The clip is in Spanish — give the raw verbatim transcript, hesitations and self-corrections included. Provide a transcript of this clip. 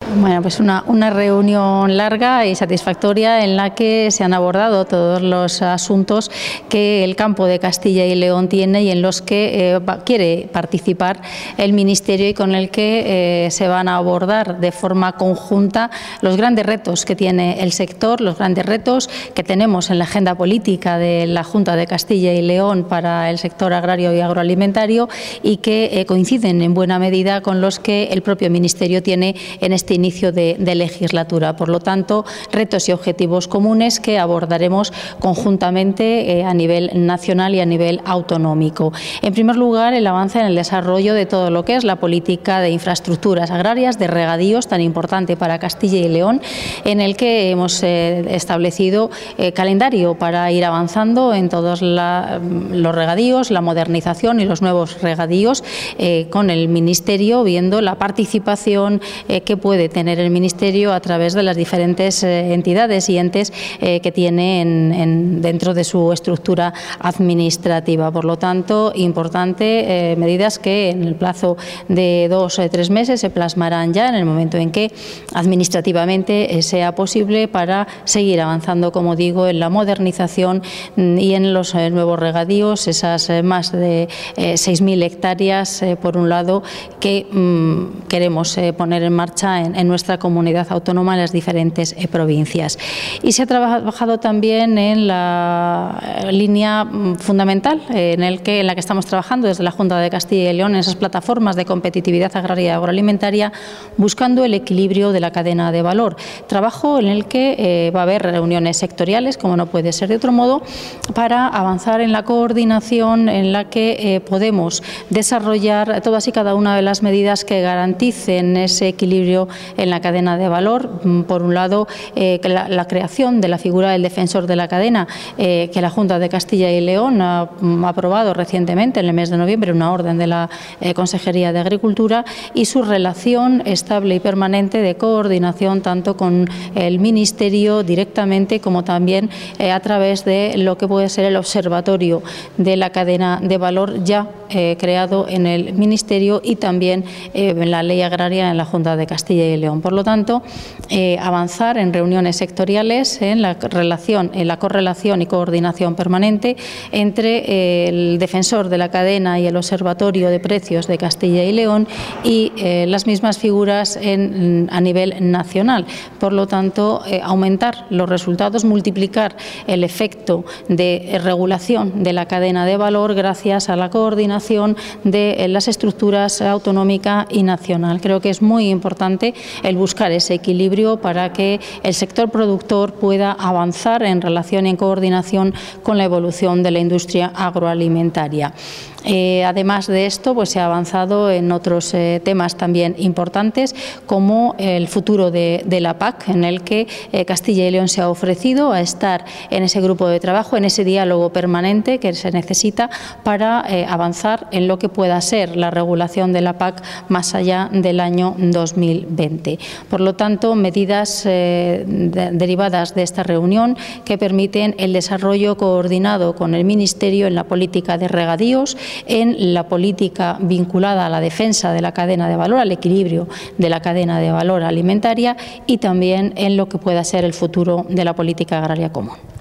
Bueno, pues una, una reunión larga y satisfactoria en la que se han abordado todos los asuntos que el campo de Castilla y León tiene y en los que eh, quiere participar el Ministerio y con el que eh, se van a abordar de forma conjunta los grandes retos que tiene el sector, los grandes retos que tenemos en la agenda política de la Junta de Castilla y León para el sector agrario y agroalimentario y que eh, coinciden en buena medida con los que el propio Ministerio tiene en este inicio de, de legislatura. Por lo tanto, retos y objetivos comunes que abordaremos conjuntamente eh, a nivel nacional y a nivel autonómico. En primer lugar, el avance en el desarrollo de todo lo que es la política de infraestructuras agrarias, de regadíos, tan importante para Castilla y León, en el que hemos eh, establecido eh, calendario para ir avanzando en todos la, los regadíos, la modernización y los nuevos regadíos, eh, con el Ministerio viendo la participación eh, que puede tener el Ministerio a través de las diferentes eh, entidades y entes eh, que tiene en, en, dentro de su estructura administrativa. Por lo tanto, importante, eh, medidas que en el plazo de dos o tres meses se plasmarán ya en el momento en que administrativamente eh, sea posible para seguir avanzando, como digo, en la modernización y en los eh, nuevos regadíos, esas eh, más de eh, seis mil hectáreas, eh, por un lado, que mm, queremos eh, poner en marcha en, en nuestra comunidad autónoma en las diferentes eh, provincias. Y se ha trabajado también en la línea fundamental eh, en, el que, en la que estamos trabajando desde la Junta de Castilla y León, en esas plataformas de competitividad agraria y agroalimentaria, buscando el equilibrio de la cadena de valor. Trabajo en el que eh, va a haber reuniones sectoriales, como no puede ser de otro modo, para avanzar en la coordinación en la que eh, podemos desarrollar todas y cada una de las medidas que garanticen ese equilibrio en la cadena de valor. Por un lado, eh, la, la creación de la figura del defensor de la cadena, eh, que la Junta de Castilla y León ha, ha aprobado recientemente, en el mes de noviembre, una orden de la eh, Consejería de Agricultura, y su relación estable y permanente de coordinación tanto con el Ministerio directamente como también eh, a través de lo que puede ser el Observatorio de la Cadena de Valor, ya eh, creado en el Ministerio y también eh, en la Ley Agraria en la Junta de Castilla y León. Por lo tanto, eh, avanzar en reuniones sectoriales en la relación, en la correlación y coordinación permanente entre eh, el defensor de la cadena y el Observatorio de Precios de Castilla y León y eh, las mismas figuras en, a nivel nacional. Por lo tanto, eh, aumentar los resultados, multiplicar el efecto de regulación de la cadena de valor gracias a la coordinación de eh, las estructuras autonómica y nacional. Creo que es muy importante el buscar ese equilibrio para que el sector productor pueda avanzar en relación y en coordinación con la evolución de la industria agroalimentaria. Eh, además de esto, pues se ha avanzado en otros eh, temas también importantes, como el futuro de, de la P A C, en el que eh, Castilla y León se ha ofrecido a estar en ese grupo de trabajo, en ese diálogo permanente que se necesita para eh, avanzar en lo que pueda ser la regulación de la P A C más allá del año dos mil veinte. Por lo tanto, medidas eh, de, derivadas de esta reunión que permiten el desarrollo coordinado con el Ministerio en la política de regadíos, en la política vinculada a la defensa de la cadena de valor, al equilibrio de la cadena de valor alimentaria y también en lo que pueda ser el futuro de la política agraria común.